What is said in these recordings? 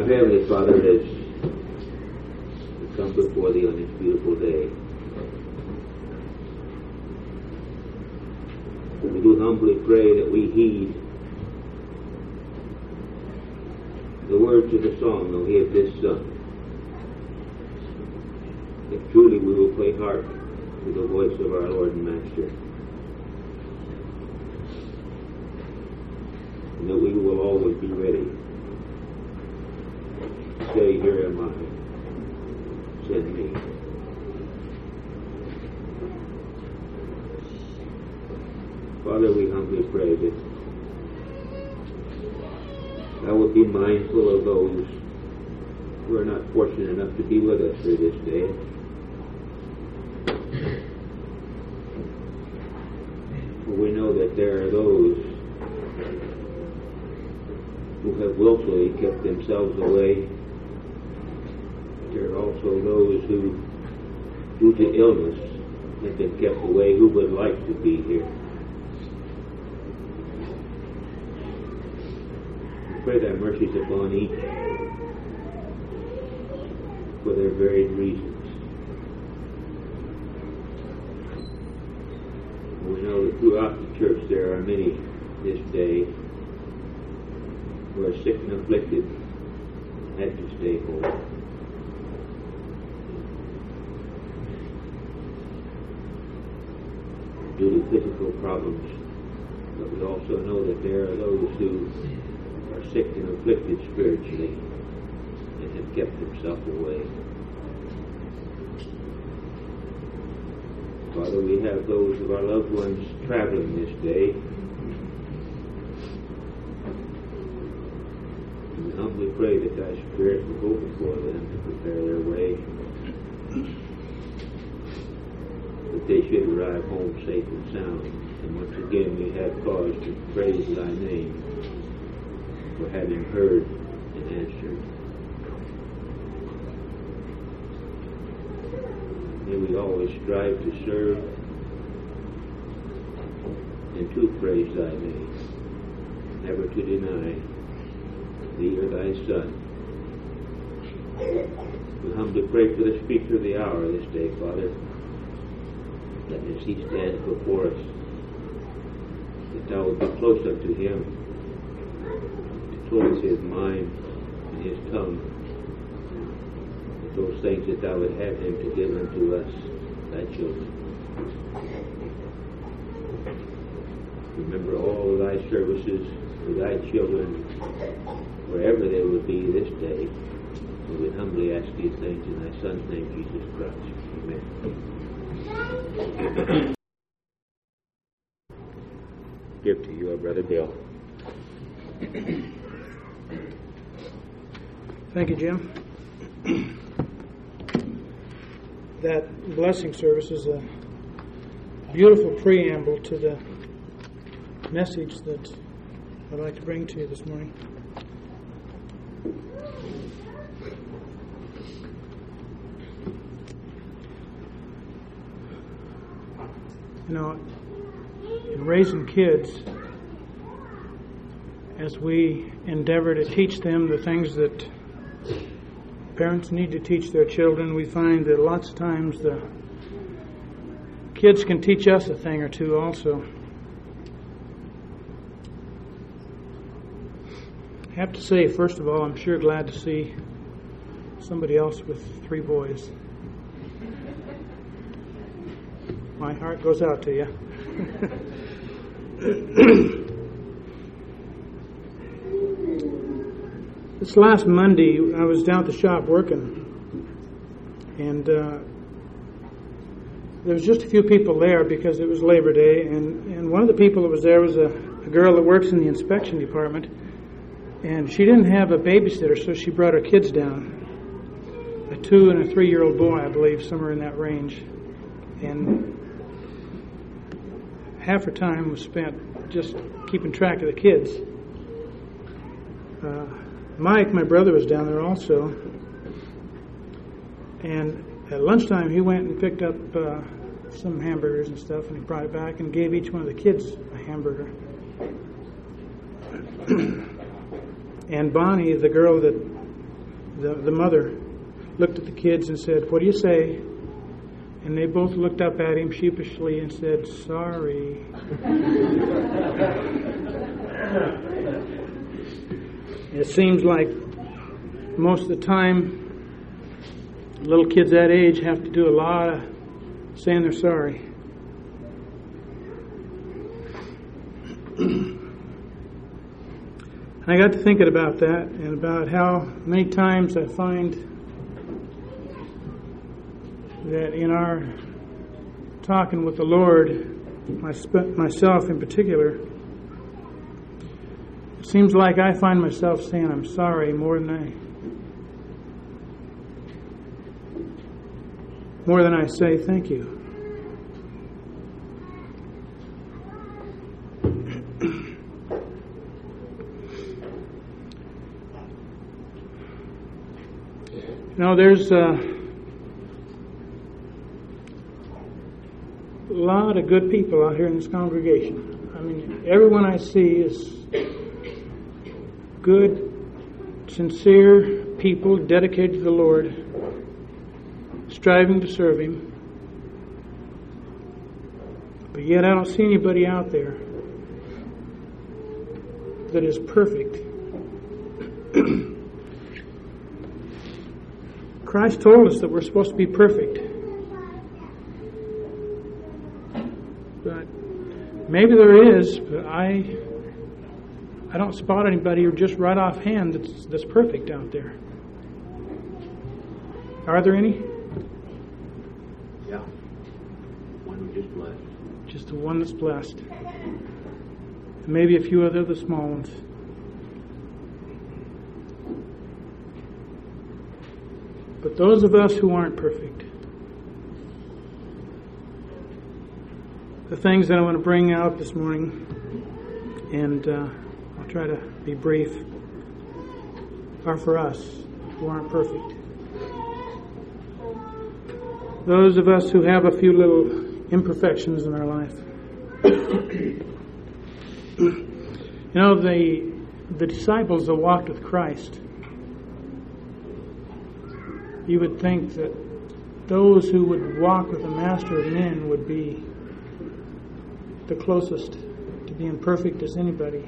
Our Heavenly Father, as we come before Thee on this beautiful day, we do humbly pray that we heed the words of the song, "O He of this Son," that truly we will play hark to the voice of our Lord and Master, and that we will always be ready to say, "Here am I, send me." Father, we humbly pray that Thou would be mindful of those who are not fortunate enough to be with us here this day. For we know that there are those who have willfully kept themselves away. There are also those who, due to illness, have been kept away who would like to be here. Pray Thy mercies upon each for their varied reasons. We know that throughout the church there are many this day who are sick and afflicted and had to stay home. Due to physical problems, but we also know that there are those who are sick and afflicted spiritually and have kept themselves away. Father, we have those of our loved ones traveling this day. And we humbly pray that Thy Spirit will go before them to prepare their way, that they should arrive home safe and sound. And once again we have cause to praise Thy name for having heard and answered. May we always strive to serve and to praise Thy name, never to deny Thee or Thy Son. We humbly pray for the speaker of the hour this day, Father, that as he stands before us, that Thou would be close unto him, close his mind and his tongue, those things that Thou would have him to give unto us, Thy children. Remember all of Thy services for Thy children, wherever they would be this day. We would humbly ask these things in Thy Son's name, Jesus Christ. Amen. Give to you our Brother Bill. Thank you, Jim. That blessing service is a beautiful preamble to the message that I'd like to bring to you this morning. You know, in raising kids, as we endeavor to teach them the things that parents need to teach their children, we find that lots of times the kids can teach us a thing or two also. I have to say, first of all, I'm sure glad to see somebody else with 3 boys. My heart goes out to you. This last Monday, I was down at the shop working, and there was just a few people there because it was Labor Day, and one of the people that was there was a girl that works in the inspection department, and she didn't have a babysitter, so she brought her kids down, a 2 and a 3-year-old boy, I believe, somewhere in that range, and half her time was spent just keeping track of the kids. Mike, my brother, was down there also, and at lunchtime he went and picked up some hamburgers and stuff, and he brought it back and gave each one of the kids a hamburger. And Bonnie, the girl that the mother looked at the kids and said, "What do you say?" And they both looked up at him sheepishly and said, "Sorry." It seems like most of the time, little kids that age have to do a lot of saying they're sorry. I got to thinking about that and about how many times I find that in our talking with the Lord, myself in particular, it seems like I find myself saying I'm sorry more than I say thank you. You know, there's a lot of good people out here in this congregation. I mean, everyone I see is good, sincere people dedicated to the Lord, striving to serve Him. But yet I don't see anybody out there that is perfect. Christ told us that we're supposed to be perfect. But maybe there is, but I don't spot anybody or just right offhand that's perfect out there. Are there any? Yeah. One who just blessed. Just the one that's blessed. And maybe a few other the small ones. But those of us who aren't perfect, the things that I want to bring out this morning, and I'll try to be brief, are for us who aren't perfect. Those of us who have a few little imperfections in our life. You know, the disciples that walked with Christ, you would think that those who would walk with the Master of men would be the closest to being perfect as anybody.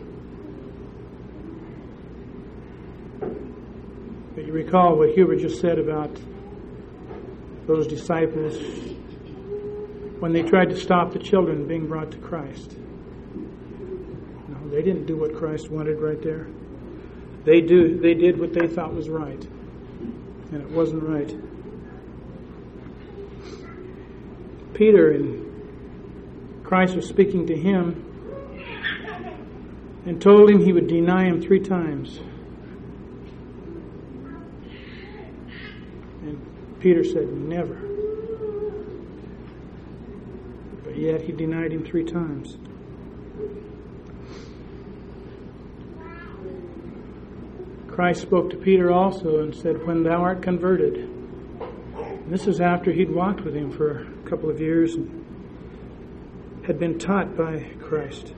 But you recall what Hubert just said about those disciples when they tried to stop the children being brought to Christ. No, they didn't do what Christ wanted right there. They did what they thought was right. And it wasn't right. Peter, and Christ was speaking to him and told him he would deny him 3 times. And Peter said, "Never." But yet he denied him 3 times. Christ spoke to Peter also and said, "When thou art converted." And this is after he'd walked with him for a couple of years and had been taught by Christ.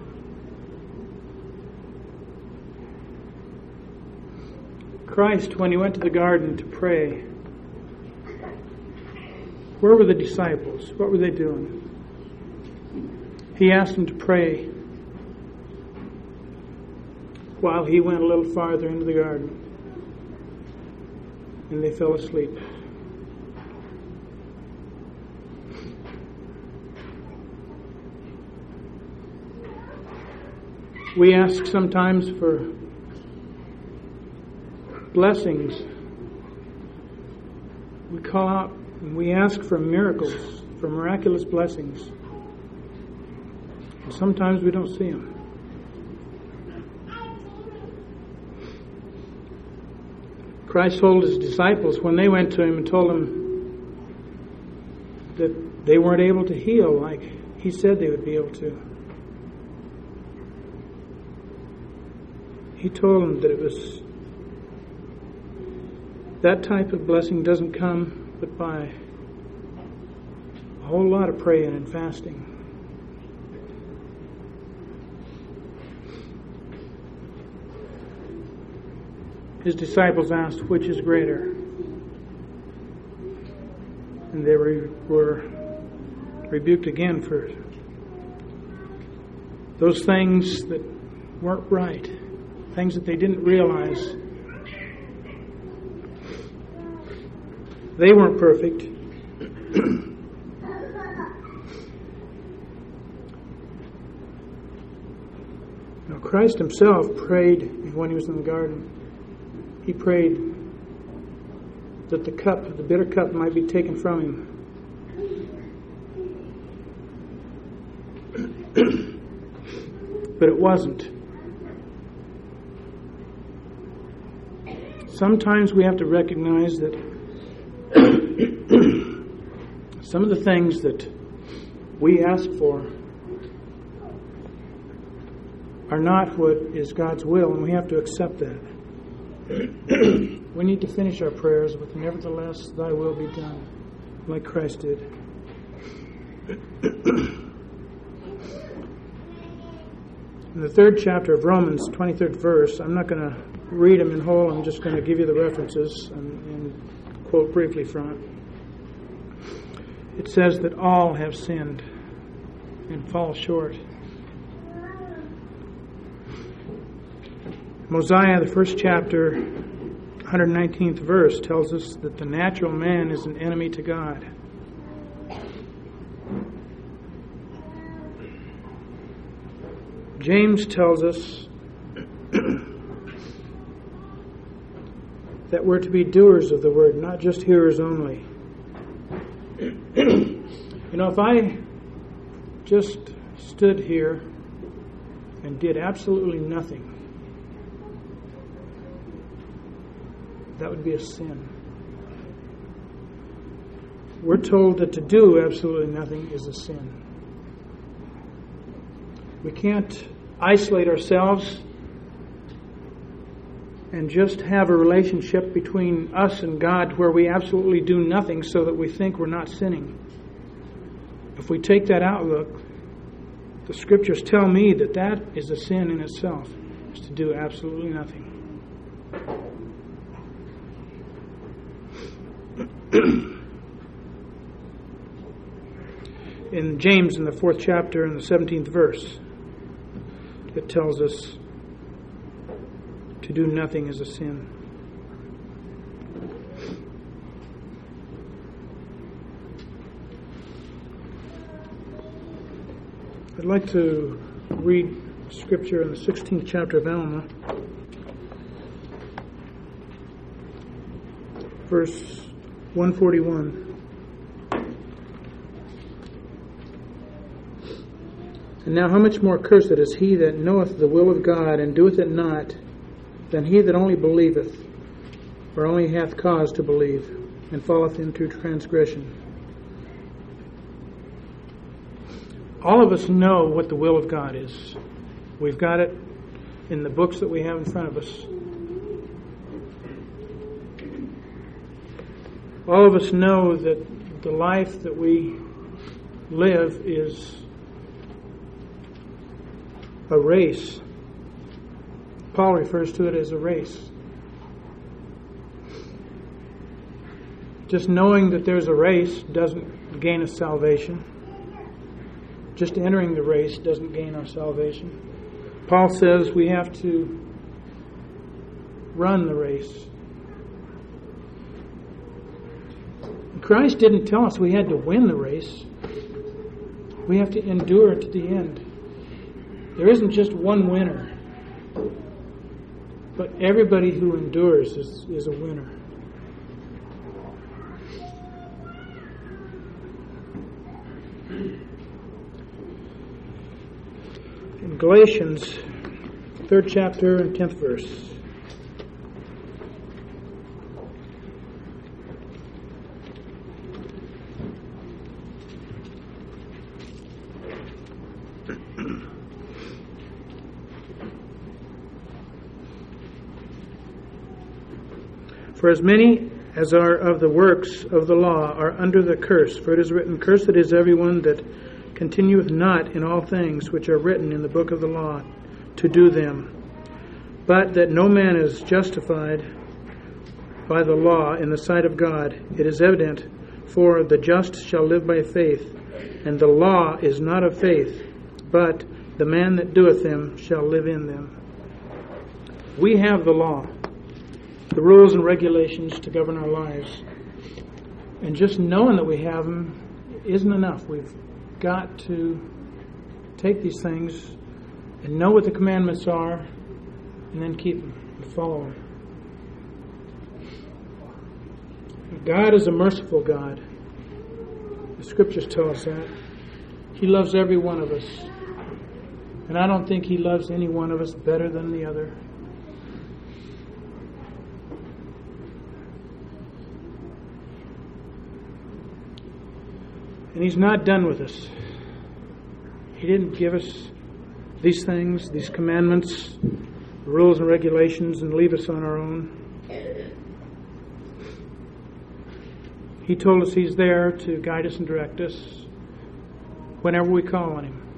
Christ, when he went to the garden to pray, where were the disciples? What were they doing? He asked them to pray while he went a little farther into the garden, and they fell asleep. We ask sometimes for blessings. We call out and we ask for miracles, for miraculous blessings. And sometimes we don't see them. Christ told his disciples when they went to him and told him that they weren't able to heal like he said they would be able to. He told them that it was that type of blessing doesn't come but by a whole lot of praying and fasting. his disciples asked, which is greater? And they were rebuked again for those things that weren't right, things that they didn't realize. They weren't perfect. Now, Christ himself prayed when he was in the garden. He prayed that the cup, the bitter cup, might be taken from him. But it wasn't. Sometimes we have to recognize that some of the things that we ask for are not what is God's will, and we have to accept that. We need to finish our prayers with, nevertheless, thy will be done, like Christ did. In the 3rd chapter of Romans, 23rd verse, I'm not going to read them in whole, I'm just going to give you the references and quote briefly from it. It says that all have sinned and fall short. Mosiah, the 1st chapter, 119th verse, tells us that the natural man is an enemy to God. James tells us that we're to be doers of the word, not just hearers only. You know, if I just stood here and did absolutely nothing, that would be a sin. We're told that to do absolutely nothing is a sin. We can't isolate ourselves and just have a relationship between us and God where we absolutely do nothing so that we think we're not sinning. If we take that outlook, the scriptures tell me that that is a sin in itself, is to do absolutely nothing. In James, in the 4th chapter, in the 17th verse, it tells us to do nothing is a sin. I'd like to read scripture in the 16th chapter of Alma, verse 141. And now how much more cursed is he that knoweth the will of God, and doeth it not, than he that only believeth, or only hath cause to believe, and falleth into transgression. All of us know what the will of God is. We've got it in the books that we have in front of us. All of us know that the life that we live is a race. Paul refers to it as a race. Just knowing that there's a race doesn't gain us salvation. Just entering the race doesn't gain our salvation. Paul says we have to run the race. Christ didn't tell us we had to win the race. We have to endure to the end. There isn't just one winner, but everybody who endures is a winner. In Galatians, 3rd chapter and 10th verse. For as many as are of the works of the law are under the curse. For it is written, Cursed is everyone that continueth not in all things which are written in the book of the law, to do them. But that no man is justified by the law in the sight of God, it is evident, for the just shall live by faith, and the law is not of faith, but the man that doeth them shall live in them. We have the law, the rules and regulations to govern our lives. And just knowing that we have them isn't enough. We've got to take these things and know what the commandments are, and then keep them and follow them. God is a merciful God. The Scriptures tell us that. He loves every one of us. And I don't think He loves any one of us better than the other. And He's not done with us. He didn't give us these things, these commandments, rules and regulations, and leave us on our own. He told us He's there to guide us and direct us whenever we call on Him.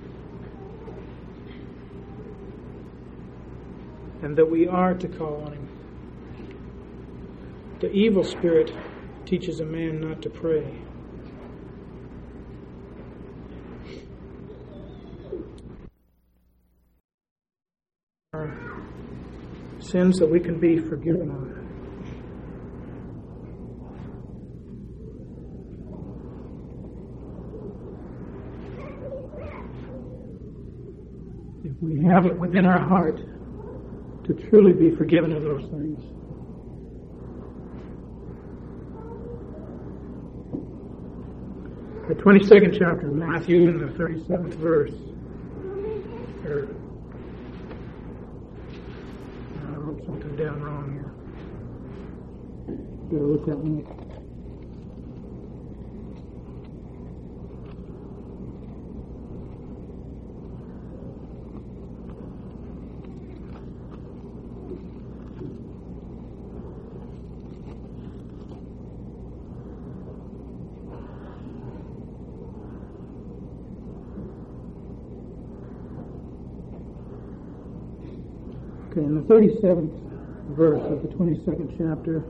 And that we are to call on Him. The evil spirit teaches a man not to pray. Our sins that we can be forgiven of. If we have it within our heart to truly be forgiven of those things. The 22nd chapter of Matthew and the 37th verse. I wrote something down wrong here. Better look that one up. In the 37th verse of the 22nd chapter,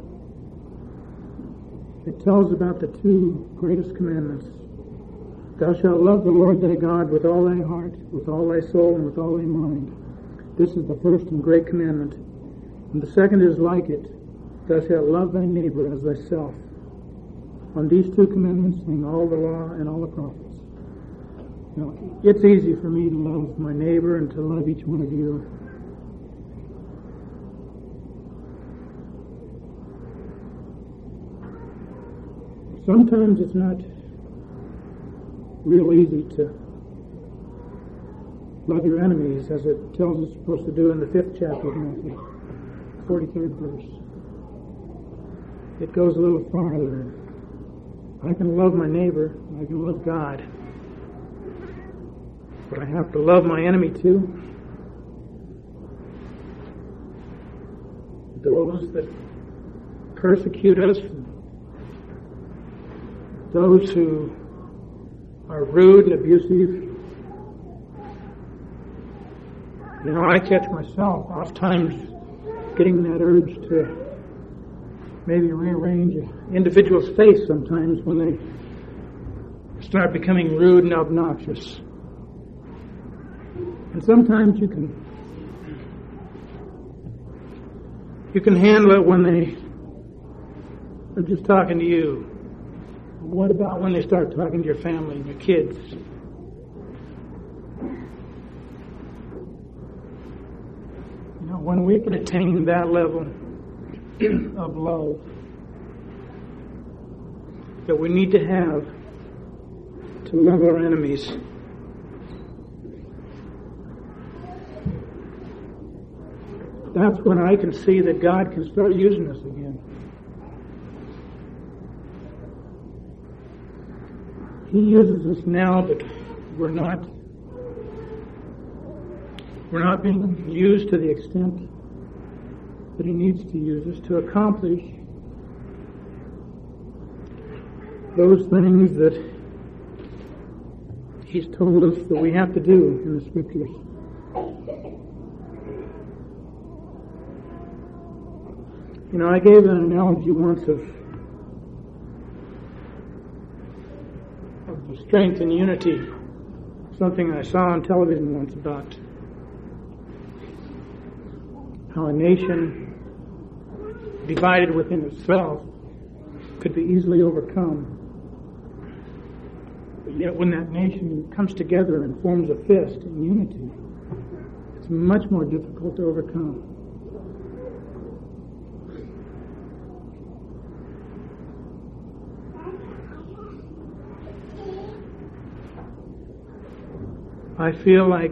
it tells about the two greatest commandments. Thou shalt love the Lord thy God with all thy heart, with all thy soul, and with all thy mind. This is the first and great commandment. And the second is like it. Thou shalt love thy neighbor as thyself. On these two commandments hang all the law and all the prophets. You know, it's easy for me to love my neighbor and to love each one of you. Sometimes it's not real easy to love your enemies, as it tells us we're supposed to do in the 5th chapter of Matthew, 43rd verse. It goes a little farther. I can love my neighbor, I can love God, but I have to love my enemy too. Those that persecute us, those who are rude and abusive. You know, I catch myself oftentimes getting that urge to maybe rearrange an individual's face sometimes when they start becoming rude and obnoxious. And sometimes you can handle it when they are just talking to you. What about when they start talking to your family and your kids? You know, when we can attain that level of love that we need to have to love our enemies, that's when I can see that God can start using us again. He uses us now, but we're not being used to the extent that He needs to use us to accomplish those things that He's told us that we have to do in the Scriptures. You know, I gave an analogy once of the strength and unity, something I saw on television once about how a nation divided within itself could be easily overcome. But yet when that nation comes together and forms a fist in unity, it's much more difficult to overcome. I feel like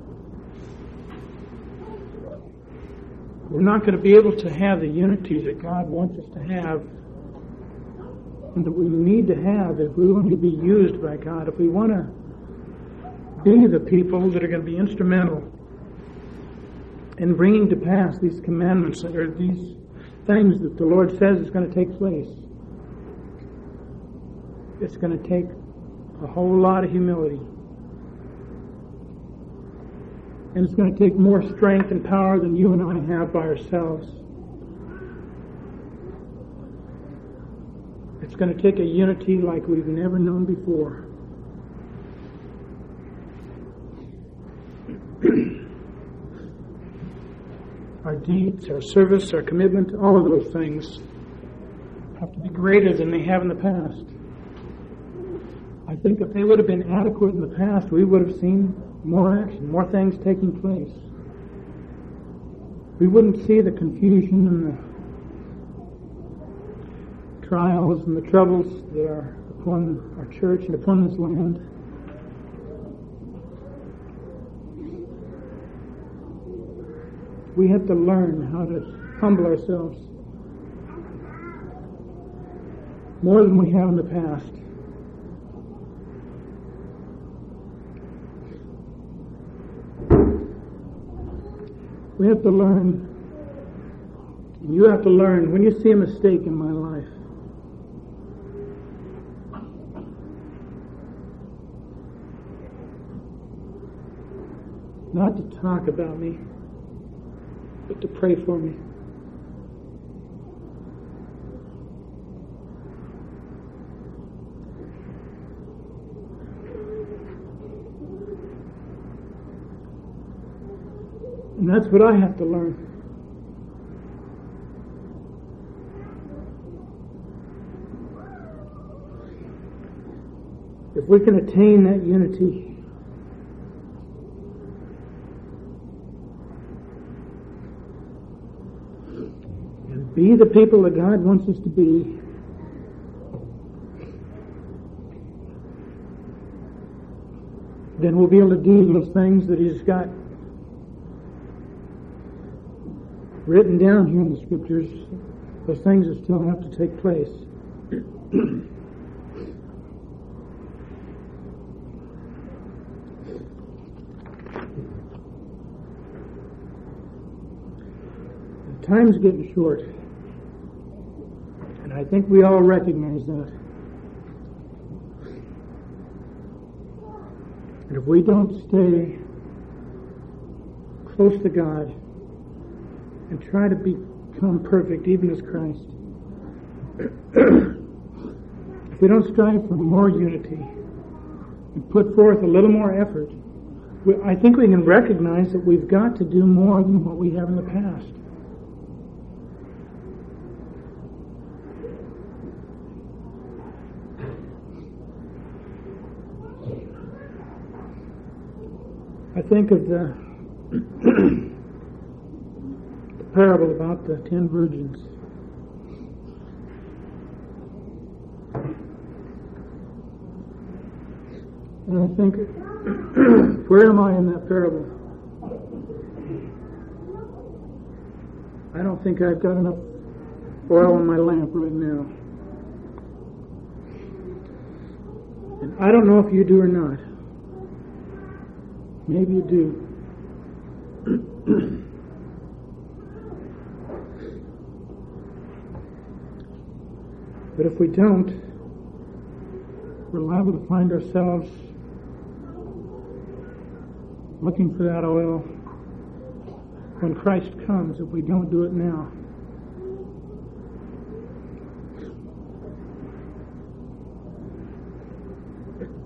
we're not going to be able to have the unity that God wants us to have and that we need to have if we want to be used by God, if we want to be the people that are going to be instrumental in bringing to pass these commandments or these things that the Lord says is going to take place. It's going to take a whole lot of humility. And it's going to take more strength and power than you and I have by ourselves. It's going to take a unity like we've never known before. Our deeds, our service, our commitment, all of those things have to be greater than they have in the past. I think if they would have been adequate in the past, we would have seen more action, more things taking place. We wouldn't see the confusion and the trials and the troubles that are upon our church and upon this land. We have to learn how to humble ourselves more than we have in the past. We have to learn, and you have to learn, when you see a mistake in my life, not to talk about me, but to pray for me. And that's what I have to learn. If we can attain that unity, and be the people that God wants us to be, then we'll be able to do those things that He's got written down here in the Scriptures, those things that still have to take place. The time's getting short, and I think we all recognize that. And if we don't stay close to God and try to become perfect, even as Christ, if we don't strive for more unity and put forth a little more effort, I think we can recognize that we've got to do more than what we have in the past. I think of the parable about the 10 virgins. And I think, where am I in that parable? I don't think I've got enough oil in my lamp right now. And I don't know if you do or not. Maybe you do. But if we don't, we're liable to find ourselves looking for that oil when Christ comes, if we don't do it now.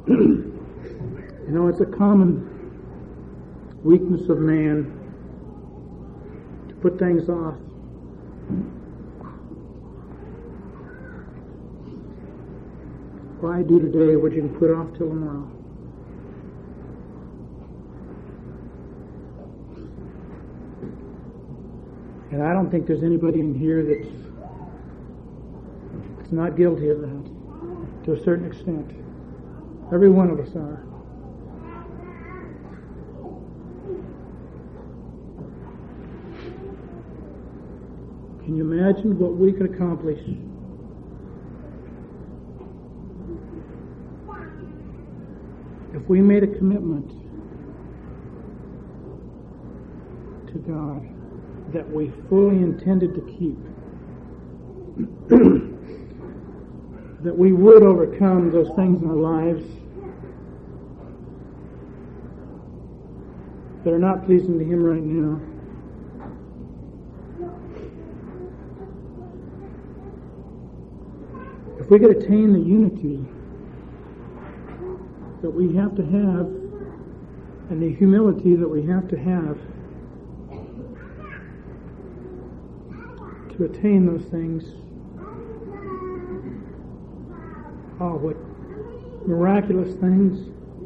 You know, it's a common weakness of man to put things off. Why do today what you can put off till tomorrow? And I don't think there's anybody in here that's not guilty of that to a certain extent. Every one of us are. Can you imagine what we could accomplish if we made a commitment to God that we fully intended to keep? That we would overcome those things in our lives that are not pleasing to Him right now. If we could attain the unity that we have to have and the humility that we have to have to attain those things, oh, what miraculous things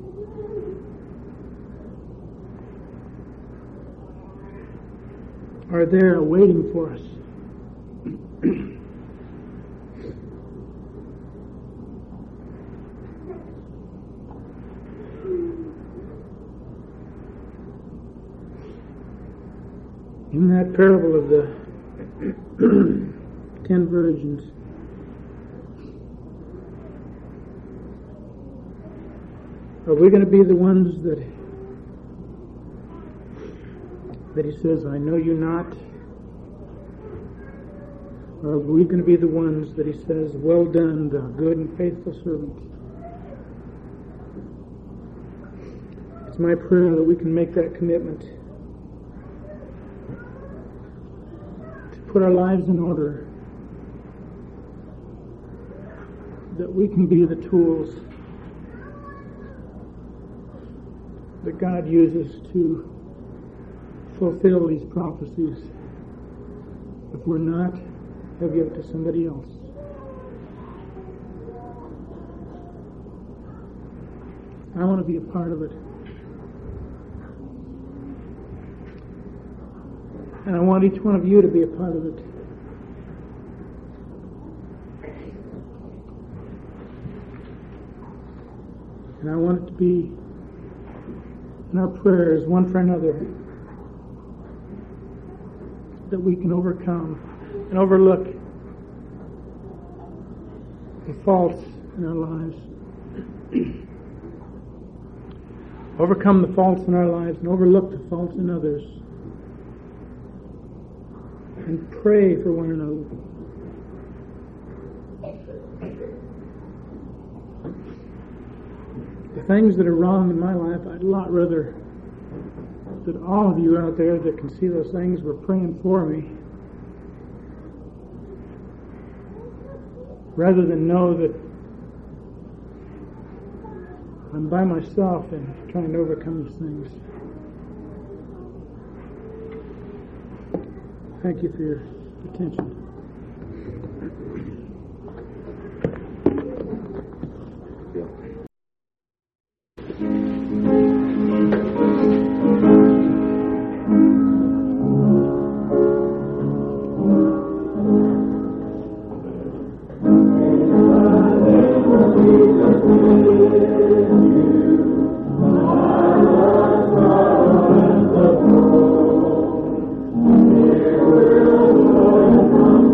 are there waiting for us. In that parable of the 10 virgins, are we going to be the ones that He says, I know you not? Or are we going to be the ones that He says, well done, thou good and faithful servant? It's my prayer that we can make that commitment to put our lives in order, that we can be the tools that God uses to fulfill these prophecies. If we're not, He'll give it to somebody else. I want to be a part of it. And I want each one of you to be a part of it. And I want it to be in our prayers, one for another, that we can overcome and overlook the faults in our lives. Overcome the faults in our lives and overlook the faults in others. And pray for one another. The things that are wrong in my life, I'd a lot rather that all of you out there that can see those things were praying for me, rather than know that I'm by myself and trying to overcome these things. Thank you for your attention. From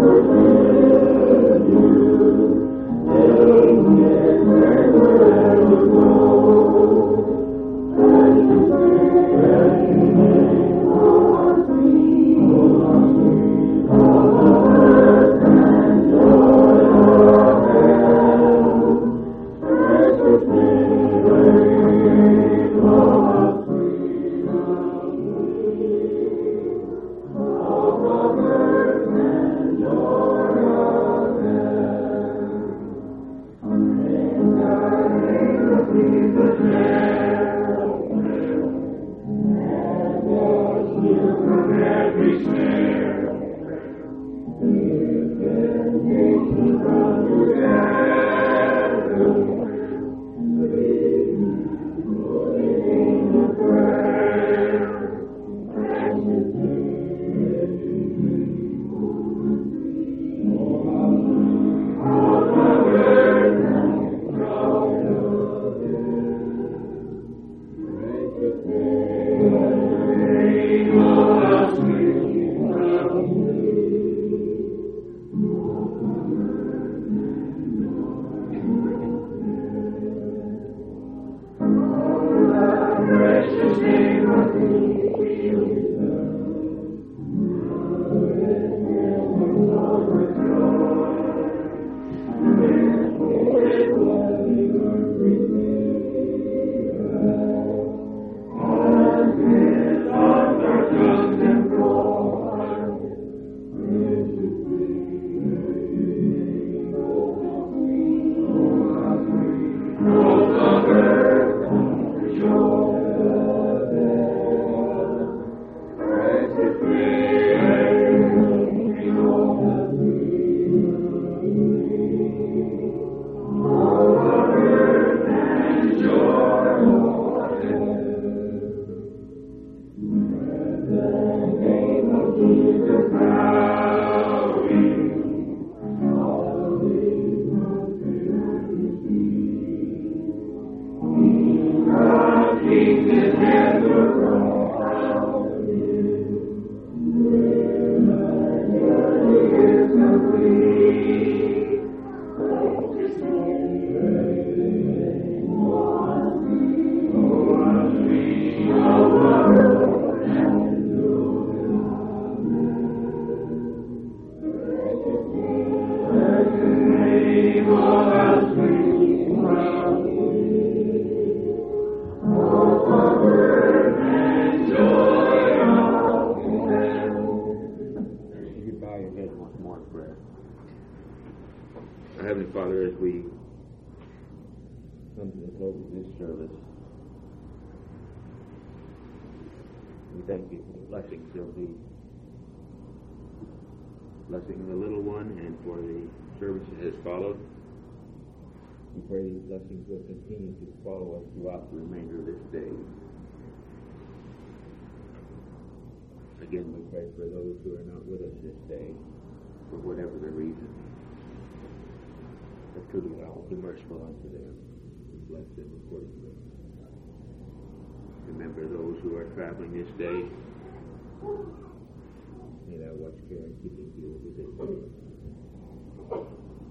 Heavenly Father, as we come to the close of this service, we thank you for the blessings of the blessing of the little one and for the service that has followed. We pray these blessings will continue to follow us throughout the remainder of this day. Again, we pray for those who are not with us this day, for whatever the reason. But truly, I'll be merciful unto them and bless them accordingly. Remember those who are traveling this day. May thou watch care and keeping you over this day.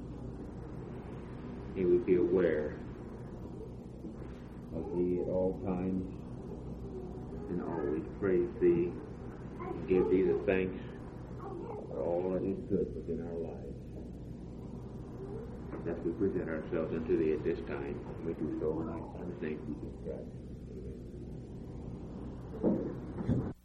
May we be aware of thee at all times and always praise thee and give thee the thanks for all that is good within our lives. As we present ourselves unto thee at this time, we do so in thy Son's name, Jesus Christ. Amen.